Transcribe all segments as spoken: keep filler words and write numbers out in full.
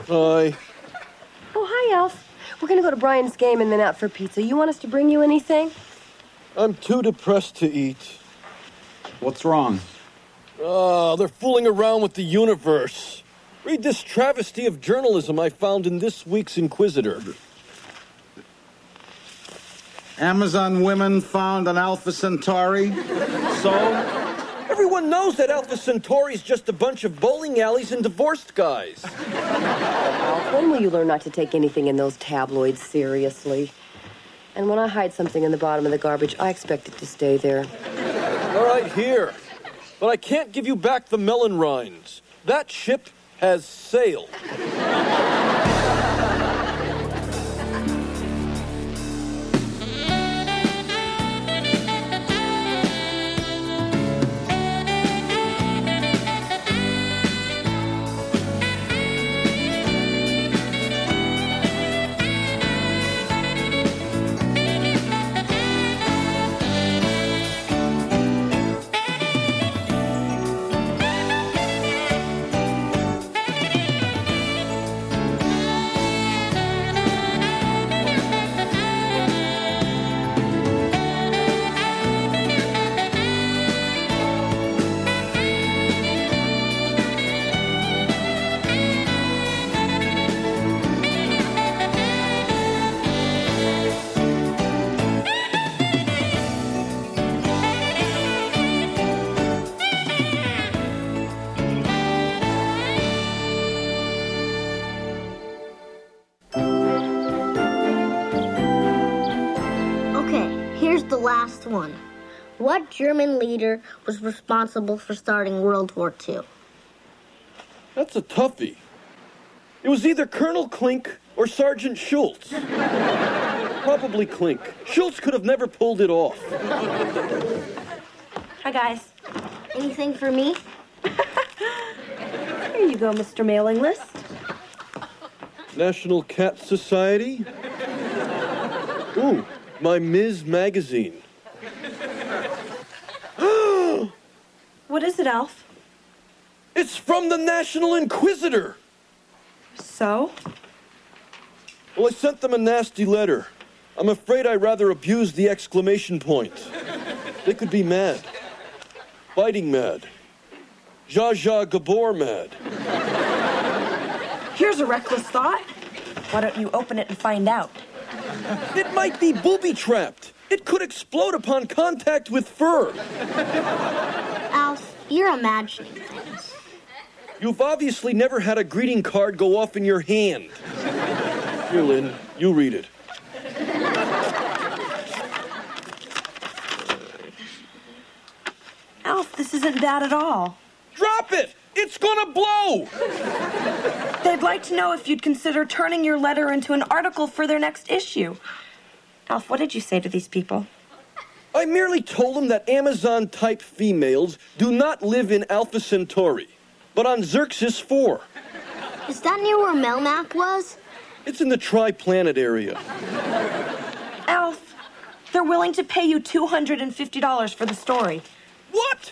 Hi. Oh, hi, Alf. We're going to go to Brian's game and then out for pizza. You want us to bring you anything? I'm too depressed to eat. What's wrong? Oh, they're fooling around with the universe. Read this travesty of journalism I found in this week's Inquisitor. Amazon women found an Alpha Centauri? So? Everyone knows that Alpha Centauri's just a bunch of bowling alleys and divorced guys. Alf, when will you learn not to take anything in those tabloids seriously? And when I hide something in the bottom of the garbage, I expect it to stay there. All right, here. But I can't give you back the melon rinds. That ship has sailed. Last one. What German leader was responsible for starting World War Two? That's a toughie. It was either Colonel Klink or Sergeant Schultz. Probably Klink. Schultz could have never pulled it off. Hi, guys. Anything for me? Here you go, Mister Mailing List. National Cat Society? Ooh, my Miz magazine. What is it, Alf? It's from the National Inquisitor. So? Well, I sent them a nasty letter. I'm afraid I rather abused the exclamation point. They could be mad. Fighting mad. Zsa Zsa Gabor mad. Here's a reckless thought. Why don't you open it and find out? It might be booby-trapped. It could explode upon contact with fur. Alf, you're imagining things. You've obviously never had a greeting card go off in your hand. Here, Lynn, you read it. Alf, this isn't bad at all. Drop it! It's gonna blow! They'd like to know if you'd consider turning your letter into an article for their next issue. Alf, what did you say to these people? I merely told them that Amazon-type females do not live in Alpha Centauri, but on Xerxes four. Is that near where Melmac was? It's in the Tri-Planet area. Alf, they're willing to pay you two hundred fifty dollars for the story. What?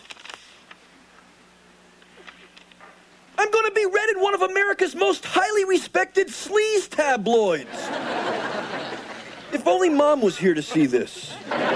I'm going to be read in one of America's most highly respected sleaze tabloids. If only Mom was here to see this.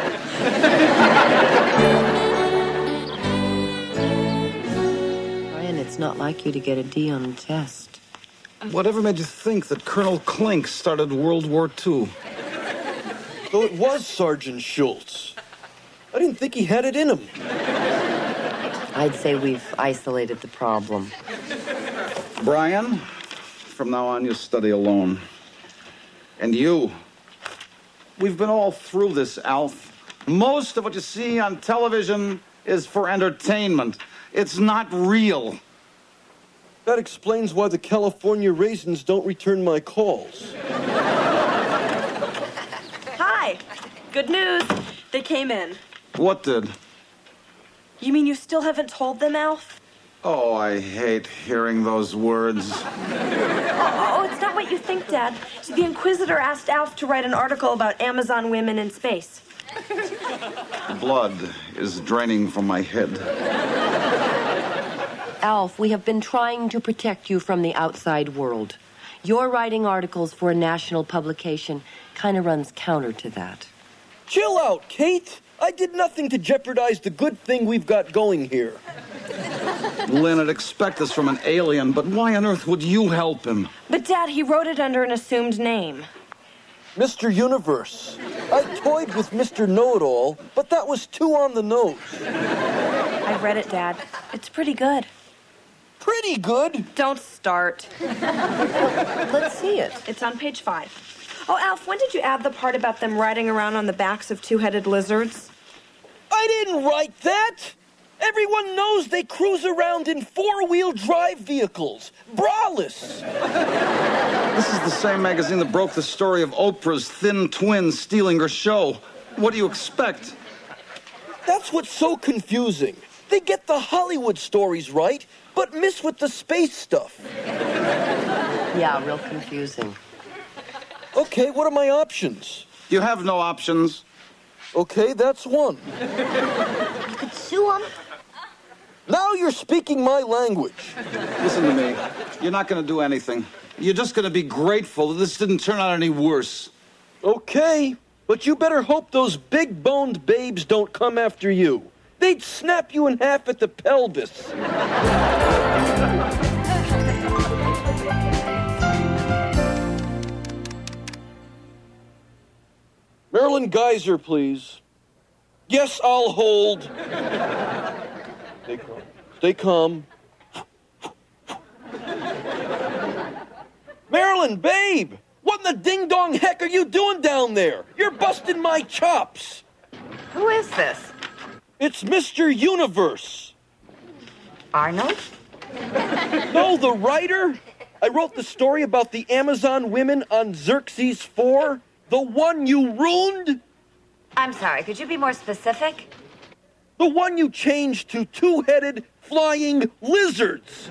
Brian, it's not like you to get a D on the test. Whatever made you think that Colonel Klink started World War Two? So it was Sergeant Schultz. I didn't think he had it in him. I'd say we've isolated the problem. Brian, from now on you study alone. And you, we've been all through this, Alf. Most of what you see on television is for entertainment. It's not real. That explains why the California Raisins don't return my calls. Hi. Good news. They came in. What did? You mean you still haven't told them, Alf? Oh, I hate hearing those words. Oh, oh, it's not what you think, Dad. The Inquisitor asked Alf to write an article about Amazon women in space. Blood is draining from my head. Alf, we have been trying to protect you from the outside world. Your writing articles for a national publication kind of runs counter to that. Chill out, Kate. I did nothing to jeopardize the good thing we've got going here. Lynn, I'd expect this from an alien, but why on earth would you help him? But, Dad, he wrote it under an assumed name. Mister Universe. I toyed with Mister Know-It-All, but that was too on the nose. I've read it, Dad. It's pretty good. Pretty good? Don't start. Let's see it. It's on page five. Oh, Alf, when did you add the part about them riding around on the backs of two-headed lizards? I didn't write that! Everyone knows they cruise around in four-wheel drive vehicles. Braless! This is the same magazine that broke the story of Oprah's thin twin stealing her show. What do you expect? That's what's so confusing. They get the Hollywood stories right, but miss with the space stuff. Yeah, real confusing. Okay, what are my options? You have no options. Okay, that's one. You could sue him. Now you're speaking my language. Listen to me. You're not going to do anything. You're just going to be grateful that this didn't turn out any worse. Okay, but you better hope those big-boned babes don't come after you. They'd snap you in half at the pelvis. Marilyn Geyser, please. Yes, I'll hold. Stay calm. Stay calm. Marilyn, babe! What in the ding-dong heck are you doing down there? You're busting my chops. Who is this? It's Mister Universe. Arnold? No, the writer. I wrote the story about the Amazon women on Xerxes four. The one you ruined? I'm sorry, could you be more specific? The one you changed to two-headed flying lizards.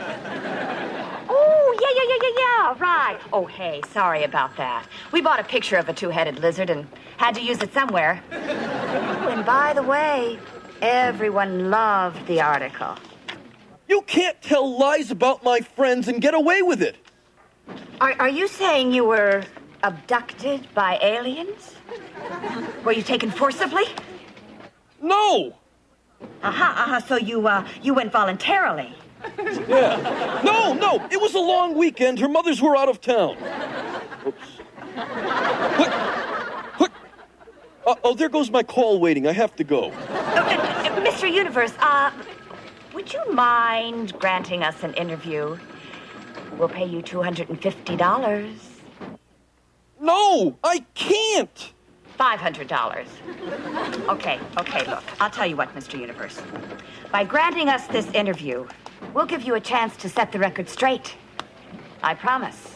Oh, yeah, yeah, yeah, yeah, yeah, right. Oh, hey, sorry about that. We bought a picture of a two-headed lizard and had to use it somewhere. Oh, and by the way, everyone loved the article. You can't tell lies about my friends and get away with it. Are, are you saying you were abducted by aliens? Were you taken forcibly? No. Uh-huh, uh-huh, so you, uh, you went voluntarily. Yeah. No, no, it was a long weekend. Her mothers were out of town. Oops. Quick, quick. Uh, oh, there goes my call waiting. I have to go. Uh, uh, Mister Universe, uh, would you mind granting us an interview? We'll pay you two hundred fifty dollars. No, I can't. five hundred dollars. Okay, okay, look. I'll tell you what, Mister Universe. By granting us this interview, we'll give you a chance to set the record straight. I promise.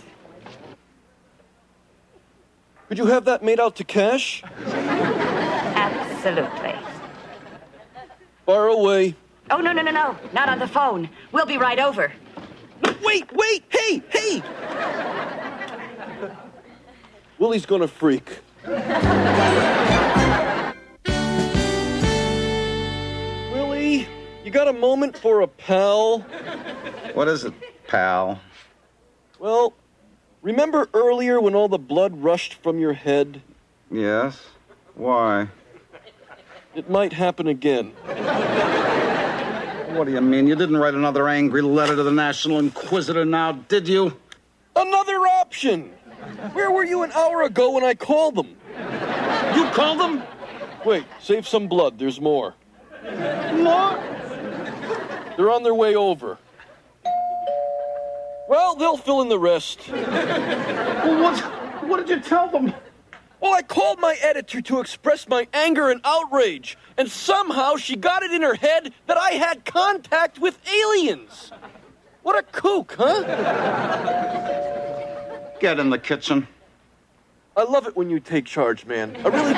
Could you have that made out to cash? Absolutely. Far away. Oh, no, no, no, no. Not on the phone. We'll be right over. Wait, wait, hey, hey! Willie's gonna freak. Willie, you got a moment for a pal? What is it, pal? Well, remember earlier when all the blood rushed from your head? Yes? Why? It might happen again. What do you mean? You didn't write another angry letter to the National Inquisitor now, did you? Another option! Where were you an hour ago when I called them? You called them? Wait, save some blood. There's more. More? They're on their way over. Well, they'll fill in the rest. Well, what, what did you tell them? Well, I called my editor to express my anger and outrage, and somehow she got it in her head that I had contact with aliens. What a kook, huh? Get in the kitchen. I love it when you take charge, man. I really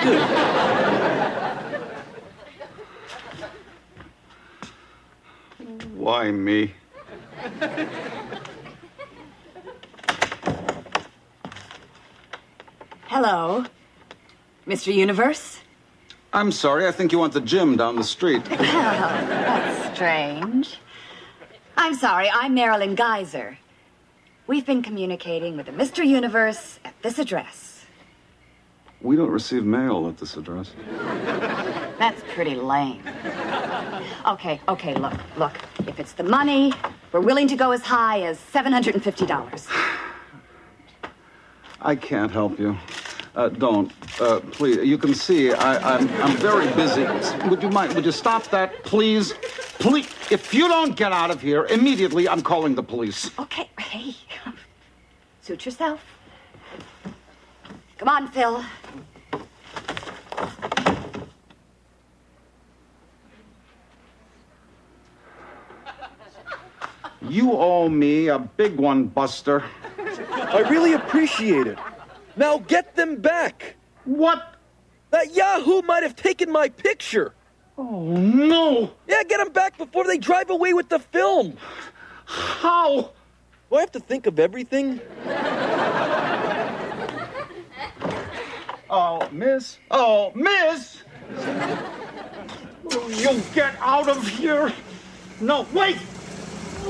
do. Why me? Hello, Mister Universe. I'm sorry, I think you want the gym down the street. Well, that's strange. I'm sorry, I'm Marilyn Geyser. We've been communicating with the Mister Universe at this address. We don't receive mail at this address. That's pretty lame. Okay, okay, look, look. If it's the money, we're willing to go as high as seven hundred fifty dollars. I can't help you. Uh, don't. Uh, please. You can see I, I'm, I'm very busy. Would you mind? Would you stop that, please? Please. If you don't get out of here immediately, I'm calling the police. Okay, hey. Suit yourself. Come on, Phil. You owe me a big one, Buster. I really appreciate it. Now get them back. What? That Yahoo might have taken my picture. Oh, no. Yeah, get them back before they drive away with the film. How? Do I have to think of everything? Oh, miss. Oh, miss. Will you get out of here? No, wait. Wait!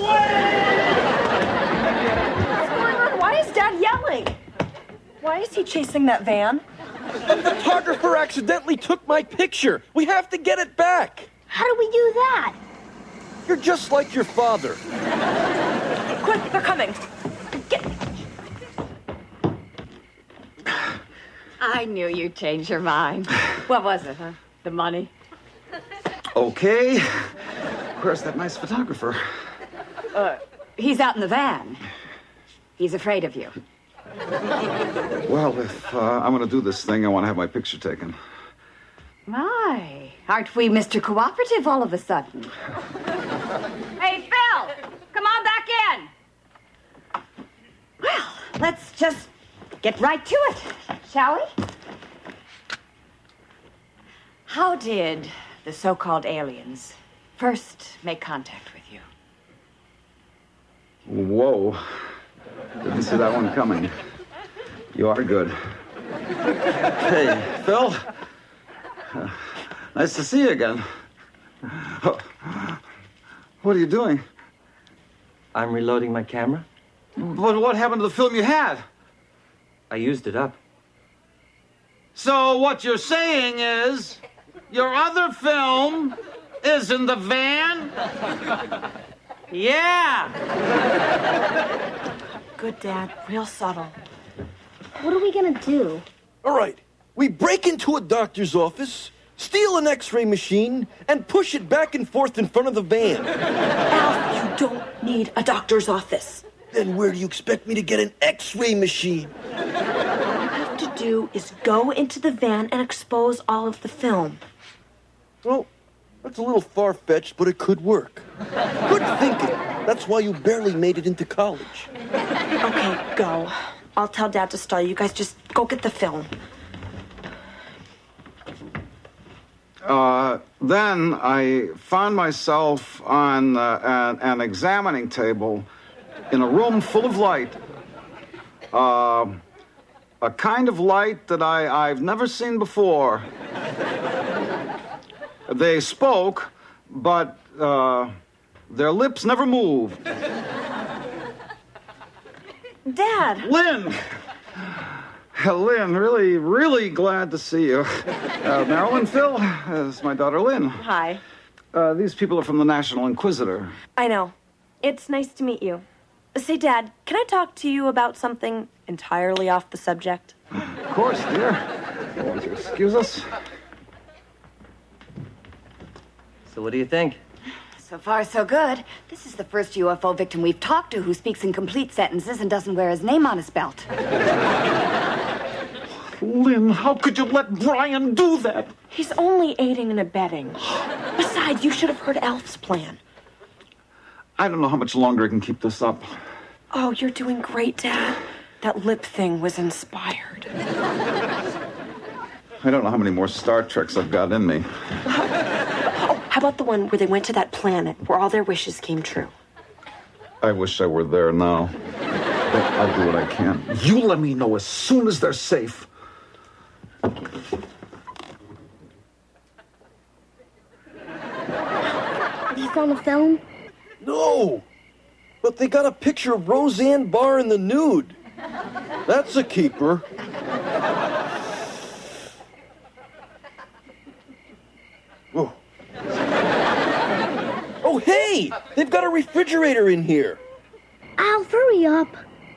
What's going on? Why is Dad yelling? Why is he chasing that van? The photographer accidentally took my picture. We have to get it back. How do we do that? You're just like your father. Quick, they're coming. Get... I knew you'd change your mind. What was it, huh? The money? Okay. Where's that nice photographer? Uh, he's out in the van. He's afraid of you. Well, if uh, I'm going to do this thing, I want to have my picture taken. My, aren't we Mister Cooperative all of a sudden? Hey, Phil! Come on back in! Well, let's just get right to it, shall we? How did the so-called aliens first make contact with you? Whoa. Didn't see that one coming. You are good. Hey, Phil. Uh, nice to see you again. Oh, what are you doing? I'm reloading my camera. But what happened to the film you had? I used it up. So what you're saying is your other film is in the van? Yeah. Good, Dad. Real subtle. What are we gonna do? All right, we break into a doctor's office, steal an x-ray machine, and push it back and forth in front of the van. Alf, you don't need a doctor's office. Then where do you expect me to get an x-ray machine? All you have to do is go into the van and expose all of the film. Well, that's a little far-fetched, but it could work. Good thinking. That's why you barely made it into college. Okay, go. I'll tell Dad to stall. You guys just go get the film. Uh, then I found myself on uh, an, an examining table in a room full of light. Uh, a kind of light that I, I've never seen before. They spoke, but uh, their lips never moved. Dad! Lynn! Lynn, really, really glad to see you. Uh, Marilyn, Phil, this is my daughter Lynn. Hi. Uh, these people are from the National Inquisitor. I know. It's nice to meet you. Say, Dad, can I talk to you about something entirely off the subject? Of course, dear. Won't you excuse us? So what do you think? So far, so good. This is the first U F O victim we've talked to who speaks in complete sentences and doesn't wear his name on his belt. Lynn, how could you let Brian do that? He's only aiding and abetting. Besides, you should have heard Alf's plan. I don't know how much longer I can keep this up. Oh, you're doing great, Dad. That lip thing was inspired. I don't know how many more Star Treks I've got in me. Oh, how about the one where they went to that planet where all their wishes came true? I wish I were there now. But I'll do what I can. You let me know as soon as they're safe. You found the film? No! But they got a picture of Roseanne Barr in the nude. That's a keeper. Whoa. Oh, hey! They've got a refrigerator in here. Alf, hurry up.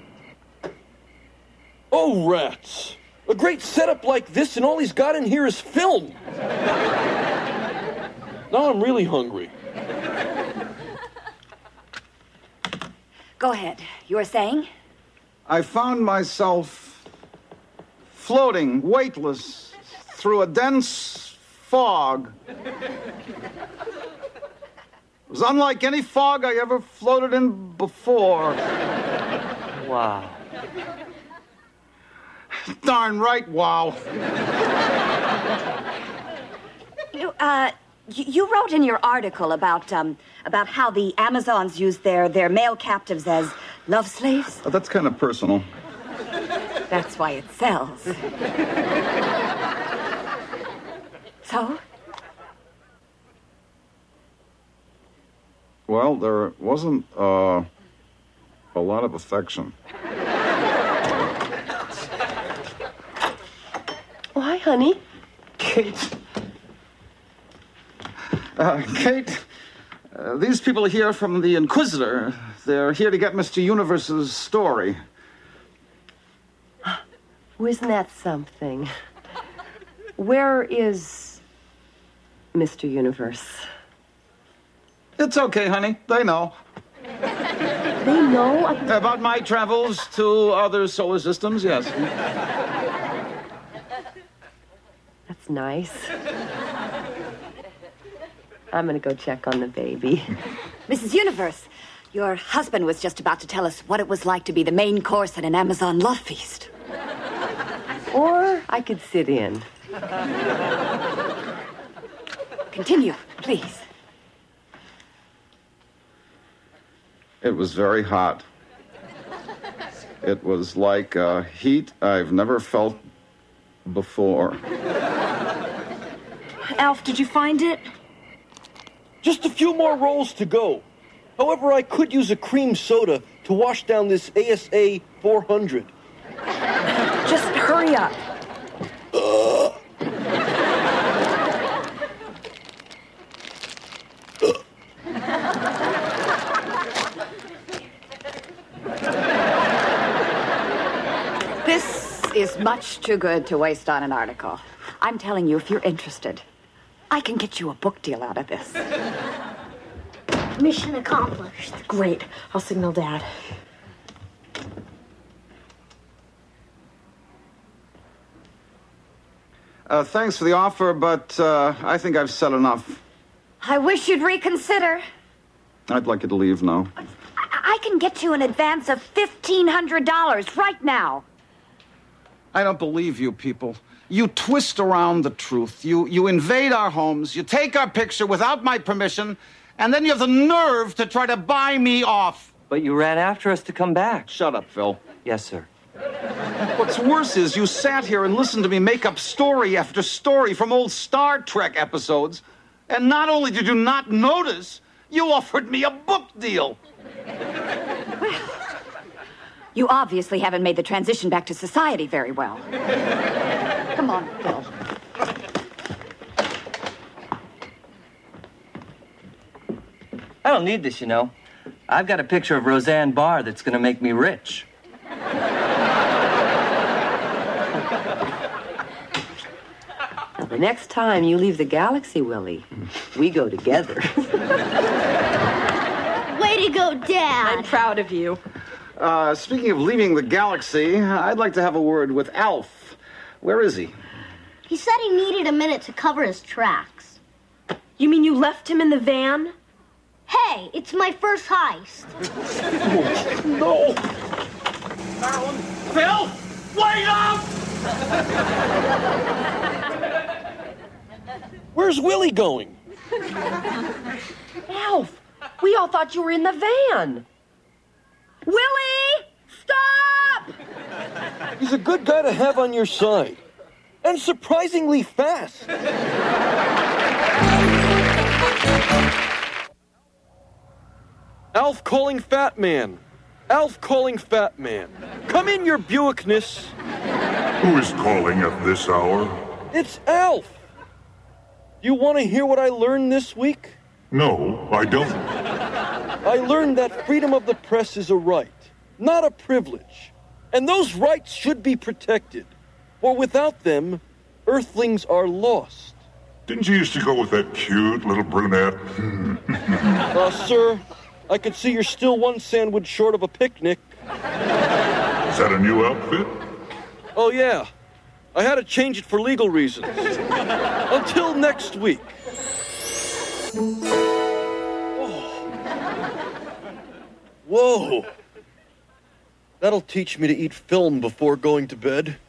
Oh, rats. A great setup like this, and all he's got in here is film. Now I'm really hungry. Go ahead. You were saying? I found myself floating, weightless, through a dense fog. It was unlike any fog I ever floated in before. Wow. Darn right, wow. You, uh, you, you wrote in your article about, um, about how the Amazons use their, their male captives as love slaves. But that's kind of personal. That's why it sells. So? Well, there wasn't uh, a lot of affection. Oh, hi, honey. Kate. Uh, Kate, uh, these people are here from the Inquisitor. They're here to get Mister Universe's story. Oh, isn't that something? Where is Mister Universe? It's okay, honey. They know. They know about... About my travels to other solar systems, yes. That's nice. I'm gonna go check on the baby. Missus Universe, your husband was just about to tell us what it was like to be the main course at an Amazon love feast. Or I could sit in. Continue, please. It was very hot. It was like uh, heat I've never felt before. Alf, did you find it? Just a few more rolls to go. However, I could use a cream soda to wash down this A S A four hundred. Just hurry up. Uh. This is much too good to waste on an article. I'm telling you, if you're interested, I can get you a book deal out of this. Mission accomplished. Great. I'll signal Dad. Uh, thanks for the offer, but uh, I think I've said enough. I wish you'd reconsider. I'd like you to leave now. I, I can get you an advance of fifteen hundred dollars right now. I don't believe you people. You twist around the truth. You, you invade our homes. You take our picture without my permission, and then you have the nerve to try to buy me off. But you ran after us to come back. Shut up, Phil. Yes, sir. What's worse is you sat here and listened to me make up story after story from old Star Trek episodes, and not only did you not notice, you offered me a book deal. Well, you obviously haven't made the transition back to society very well. Come on, Phil. I don't need this, you know. I've got a picture of Roseanne Barr that's going to make me rich. Now, the next time you leave the galaxy, Willie, we go together. Way to go, Dad. I'm proud of you. Uh, speaking of leaving the galaxy, I'd like to have a word with Alf. Where is he? He said he needed a minute to cover his tracks. You mean you left him in the van? Hey, it's my first heist. No! Phil, wait up! Where's Willie going? Alf, we all thought you were in the van. Willie! Stop! He's a good guy to have on your side. And surprisingly fast. Alf calling Fat Man. Alf calling Fat Man. Come in, your Buickness. Who is calling at this hour? It's Alf. You want to hear what I learned this week? No, I don't. I learned that freedom of the press is a right, not a privilege. And those rights should be protected. For without them, Earthlings are lost. Didn't you used to go with that cute little brunette? uh, sir, I could see you're still one sandwich short of a picnic. Is that a new outfit? Oh, yeah. I had to change it for legal reasons. Until next week. Whoa. That'll teach me to eat film before going to bed.